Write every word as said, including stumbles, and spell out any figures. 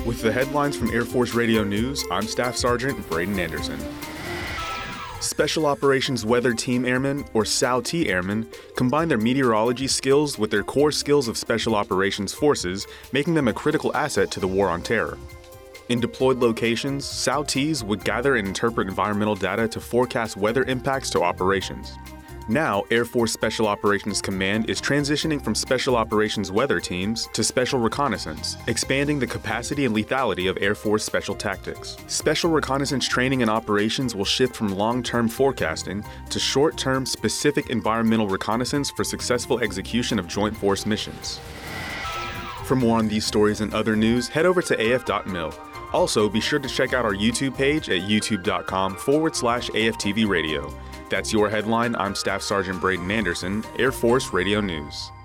With the headlines from Air Force Radio News, I'm Staff Sergeant Braden Anderson. Special Operations Weather Team Airmen, or S A W T Airmen, combine their meteorology skills with their core skills of Special Operations Forces, making them a critical asset to the War on Terror. In deployed locations, S A W Ts would gather and interpret environmental data to forecast weather impacts to operations. Now, Air Force Special Operations Command is transitioning from Special Operations Weather Teams to Special Reconnaissance, expanding the capacity and lethality of Air Force Special Tactics. Special Reconnaissance training and operations will shift from long-term forecasting to short-term specific environmental reconnaissance for successful execution of Joint Force missions. For more on these stories and other news, head over to A F dot mil. Also, be sure to check out our YouTube page at youtube.com forward slash AFTV Radio. That's your headline. I'm Staff Sergeant Braden Anderson, Air Force Radio News.